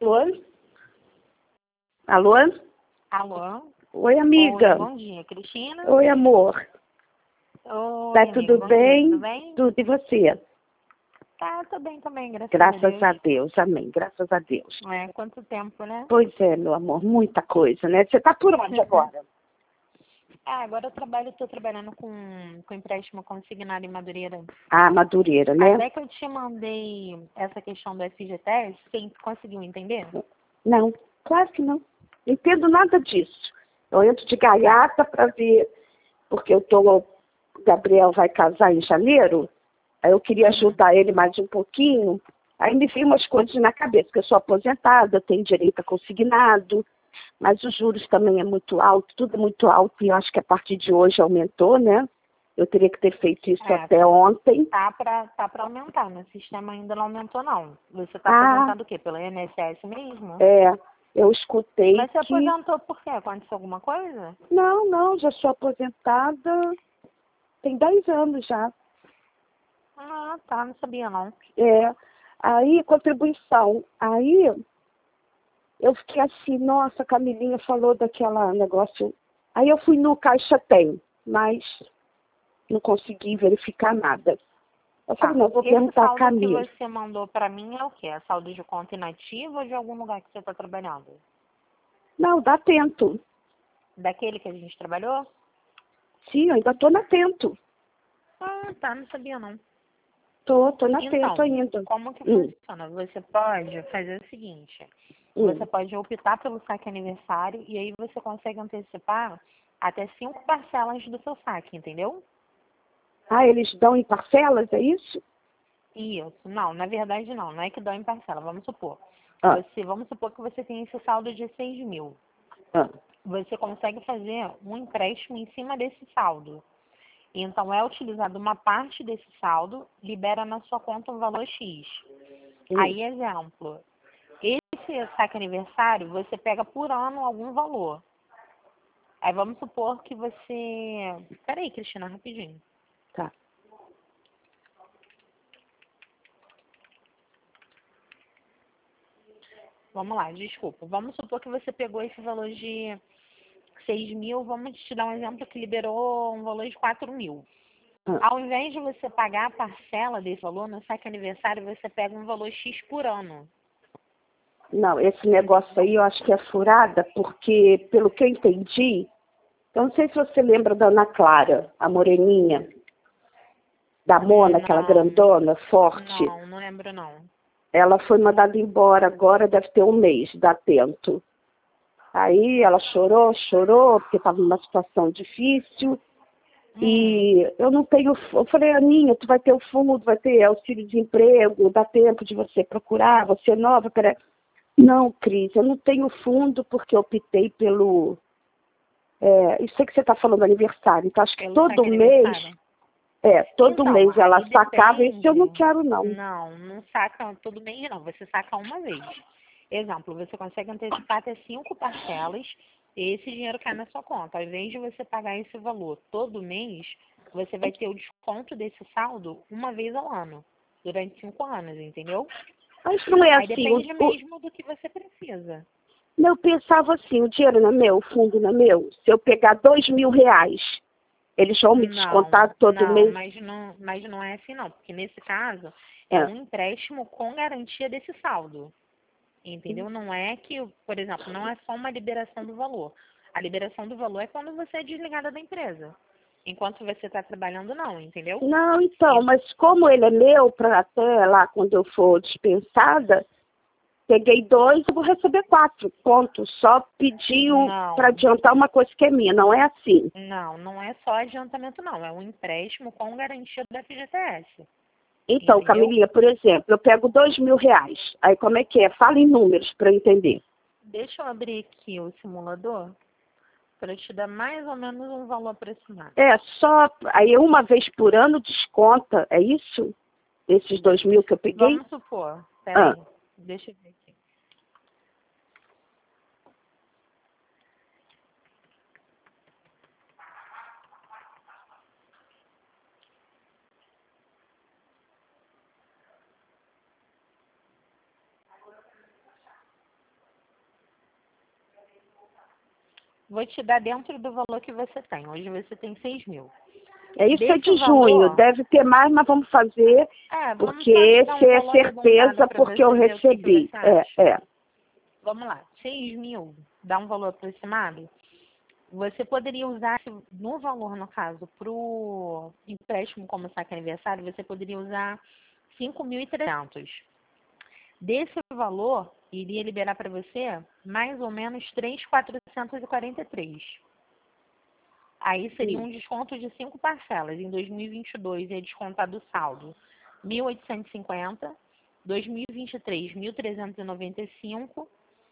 Alô? Alô? Alô? Oi, amiga. Oi, bom dia, Cristina. Oi, amor. Oi, Tá amiga, tudo bom bem? dia, tudo bem? Tudo, e você? Tá, tô bem também, graças Graças a a Deus. Deus, amém. Graças a Deus. Quanto tempo, né? Pois é, meu amor, muita coisa, né? Você tá por onde agora? Agora tô trabalhando com empréstimo consignado em Madureira. Ah, Madureira, né? Até que eu te mandei essa questão do FGTS, você conseguiu entender? Não, claro que não. Não entendo nada disso. Eu entro de gaiata para ver, porque o Gabriel vai casar em janeiro, aí eu queria ajudar ele mais um pouquinho, aí me veio umas coisas na cabeça, que eu sou aposentada, eu tenho direito a consignado, mas os juros também é muito alto, tudo é muito alto, e eu acho que a partir de hoje aumentou, né? Eu teria que ter feito isso até ontem. Tá pra aumentar, no sistema ainda não aumentou não. Você tá Ah, aposentado o quê? Pelo INSS mesmo? eu escutei Mas você que... aposentou por quê? Aconteceu alguma coisa? Não, já sou aposentada, tem 10 anos já. Ah, tá, não sabia não. Aí, contribuição. Aí, eu fiquei assim, nossa, a Camilinha falou daquela negócio. Aí eu fui no Caixa Tem, mas não consegui verificar nada. Eu falei, não, vou Esse perguntar a saldo que Camila. você mandou pra mim é o quê? É saldo de conta inativa ou de algum lugar que você está trabalhando? Não, dá Atento. Daquele que a gente trabalhou? Sim, eu ainda estou na Atento. Ah, tá, não sabia não. Tô na Atento Então, ainda. como que funciona? Você pode fazer o seguinte, você pode optar pelo saque aniversário e aí você consegue antecipar até 5 parcelas do seu saque, entendeu? Ah, eles dão em parcelas, é isso? Isso, não, na verdade não é que dá em parcela, vamos supor. Ah, Vamos supor que você tem esse saldo de 6.000. ah. Você consegue fazer um empréstimo em cima desse saldo. Então, é utilizado uma parte desse saldo, libera na sua conta um valor X. Aí, exemplo, esse saque aniversário, você pega por ano algum valor. Aí, vamos supor que você... Peraí, Cristina, rapidinho. Tá. Vamos lá, desculpa. Vamos supor que você pegou esse valor de 6.000, vamos te dar um exemplo que liberou um valor de 4.000. Ao invés de você pagar a parcela desse valor, no saque aniversário, você pega um valor X por ano. Não, esse negócio aí eu acho que é furada, porque, pelo que eu entendi, eu não sei se você lembra da Ana Clara, a moreninha, da Mona, aquela grandona, forte. Não lembro não. Ela foi mandada embora agora, deve ter um mês, da Atento. Aí ela chorou, porque estava numa situação difícil. E eu não tenho... Eu falei, Aninha, tu vai ter o fundo, vai ter auxílio-desemprego, dá tempo de você procurar, você é nova, peraí. Não, Cris, eu não tenho fundo porque eu optei pelo... eu sei que você está falando aniversário, então acho que todo mês... todo Então, mês ela aí sacava, isso eu não depende. quero, não. Não saca todo mês, não. Você saca uma vez. Exemplo, você consegue antecipar até 5 parcelas e esse dinheiro cai na sua conta. Ao invés de você pagar esse valor todo mês, você vai ter o desconto desse saldo uma vez ao ano, durante 5 anos, entendeu? Mas não é Aí assim. depende mesmo do que você precisa. Eu pensava assim, o dinheiro não é meu, o fundo não é meu. Se eu pegar R$ 2.000, eles vão me descontar todo mês? Mas não é assim não, porque nesse caso é um empréstimo com garantia desse saldo. Entendeu? Não é que, por exemplo, não é só uma liberação do valor. A liberação do valor é quando você é desligada da empresa. Enquanto você está trabalhando, não, entendeu? Não, então, mas como ele é meu, para até lá quando eu for dispensada, peguei 2, eu vou receber 4, ponto. Só pediu para adiantar uma coisa que é minha, não é assim. Não é só adiantamento, não. É um empréstimo com garantia do FGTS. Então, entendeu? Camilinha, por exemplo, eu pego R$ 2.000. Aí como é que é? Fala em números para eu entender. Deixa eu abrir aqui o simulador para te dar mais ou menos um valor aproximado. Aí uma vez por ano desconta, é isso? Esses 2.000 que eu peguei? Vamos supor, peraí, deixa eu ver aqui. Vou te dar dentro do valor que você tem. Hoje você tem 6 mil. É isso, é Desse de junho. valor, Deve ter mais, mas vamos fazer, vamos porque só te dar esse um é valor arredondado certeza, para porque você eu ver o que recebi. você acha. É. Vamos lá, 6 mil, dá um valor aproximado? Você poderia usar, no valor, no caso, para o empréstimo como saque aniversário, você poderia usar 5.300. Desse valor, iria liberar para você mais ou menos 3.443. Aí seria um desconto de 5 parcelas. Em 2022 é descontado o saldo 1.850, 2023 1.395,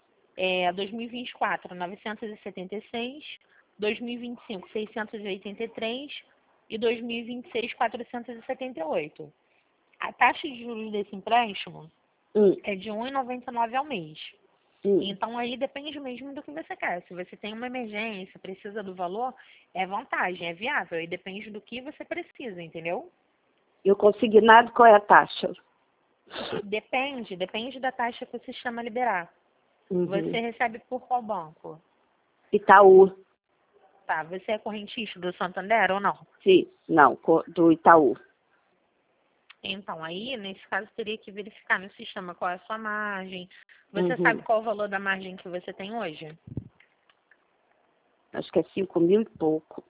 2024 976, 2025 683 e 2026 478. A taxa de juros desse empréstimo é de 1,99 ao mês. Então, aí depende mesmo do que você quer. Se você tem uma emergência, precisa do valor, é vantagem, é viável. E depende do que você precisa, entendeu? E o consignado, qual é a taxa? Depende da taxa que o sistema liberar. Você recebe por qual banco? Itaú. Tá, você é correntista do Santander ou não? Sim, não, do Itaú. Então, aí, nesse caso, teria que verificar no sistema qual é a sua margem. Você sabe qual o valor da margem que você tem hoje? Acho que é 5 mil e pouco.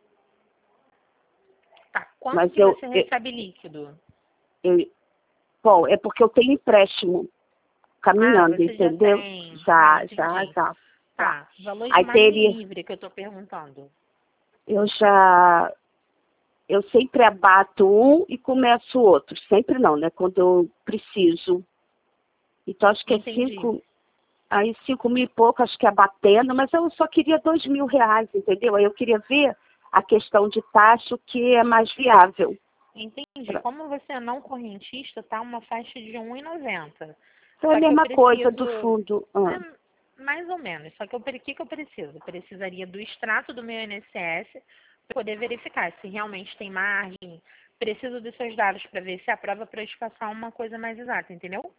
Tá, quanto Mas que você recebe líquido? Bom, é porque eu tenho empréstimo caminhando, você entendeu? Já tem. Já. Tá, valor de Aí margem teria, livre que eu tô perguntando. eu sempre abato um e começo o outro. Sempre não, né? Quando eu preciso. Então, acho que é 5 mil e pouco, acho que é abatendo, mas eu só queria 2 mil reais, entendeu? Aí eu queria ver a questão de taxa, o que é mais viável. Entendi. Como você é não correntista, tá uma faixa de 1,90. Então é a mesma coisa do fundo. Mais ou menos. Só que o que eu preciso? Precisaria do extrato do meu INSS para poder verificar se realmente tem margem. Preciso dos seus dados para ver se aprova para eu te passar uma coisa mais exata, entendeu?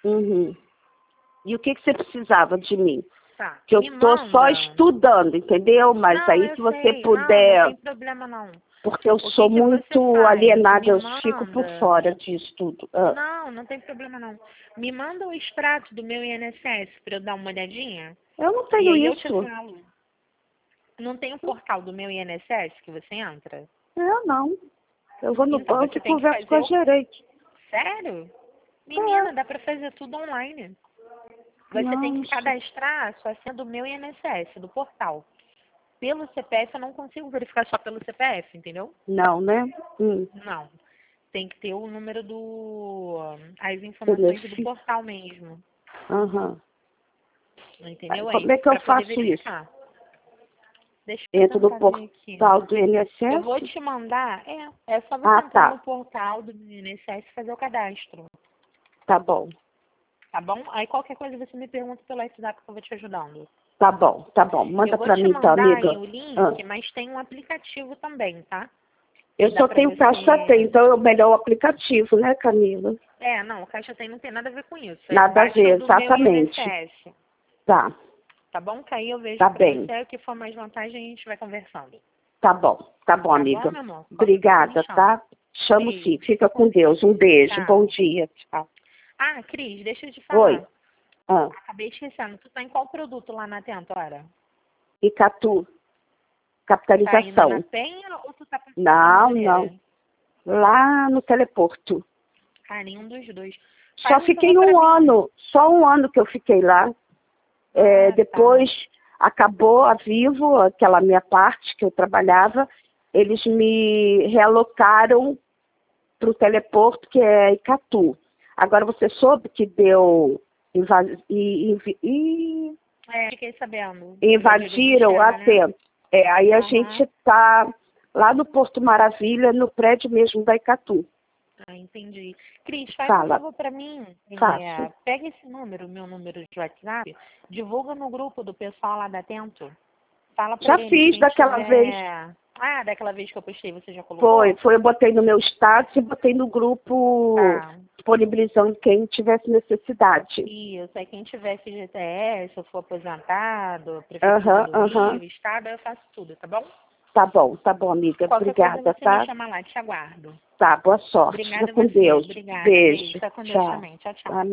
E o que você precisava de mim? Tá. Que eu estou só estudando, entendeu? Mas não, aí se você sei. puder... Não tem problema não. Porque eu sou muito alienada, eu fico por fora disso tudo. Não tem problema não. Me manda o extrato do meu INSS para eu dar uma olhadinha. Eu não tenho isso. Eu te falo. Não tem o portal do meu INSS que você entra? Eu não. Eu vou no Então, banco e converso com a gerente. Sério? Menina, dá para fazer tudo online. Você tem que cadastrar a sua senha do meu INSS, do portal. Pelo CPF eu não consigo verificar só pelo CPF, entendeu? Não, né? Não. Tem que ter o número as informações do portal mesmo. Entendeu? Como é que eu faço isso? Deixa eu Entro no portal do INSS? Eu vou te mandar. É só você entrar no portal do INSS e fazer o cadastro. Tá bom. Tá bom? Aí qualquer coisa você me pergunta pelo WhatsApp que eu vou te ajudando. Tá bom. Manda pra mim, tá, amiga? Eu vou te mandar o link, mas tem um aplicativo também, tá? Eu só tenho Caixa Tem, então é o melhor aplicativo, né, Camila? Não, o Caixa Tem não tem nada a ver com isso. Nada a ver, exatamente. Tá. Tá bom? Que aí eu vejo pra você, o que for mais vantagem a gente vai conversando. Tá bom, amiga. Bom, meu amor? Obrigada, tá? Chamo sim. Fica com Deus. Um beijo. Bom dia. Tchau. Cris, deixa eu te falar. Oi. Acabei esquecendo. Tu tá em qual produto lá na Tentora? Icatu. Capitalização. Tá indo na Penha ou tu tá passando Não. Lá no Teleporto. Nenhum dos dois. Só fiquei um ano. Só um ano que eu fiquei lá. Depois acabou a Vivo, aquela minha parte que eu trabalhava. Eles me realocaram para o Teleporto, que é Icatu. Agora você soube que deu... Fiquei sabendo. Invadiram a Tentora. Aí a gente está lá no Porto Maravilha, no prédio mesmo da Icatu. Entendi. Cris, faz um favor para mim. Pega esse número, meu número de WhatsApp, divulga no grupo do pessoal lá da Tento. Fala pra Já ele, fiz quem daquela tiver- vez. Ah, daquela vez que eu postei, você já colocou? Foi, eu botei no meu status e botei no grupo Tá. disponibilizando quem tivesse necessidade. Isso, aí quem tiver FGTS, ou for aposentado, Prefeitura do Rio, Estado, eu faço tudo, tá bom? Tá bom, amiga. Qualquer coisa Obrigada, você tá? me chama lá, te aguardo. Tá, boa sorte. Obrigada Fica com a você. Deus. Obrigada. Beijo. Fica com Deus Tchau. também. Tchau, tchau. Amém.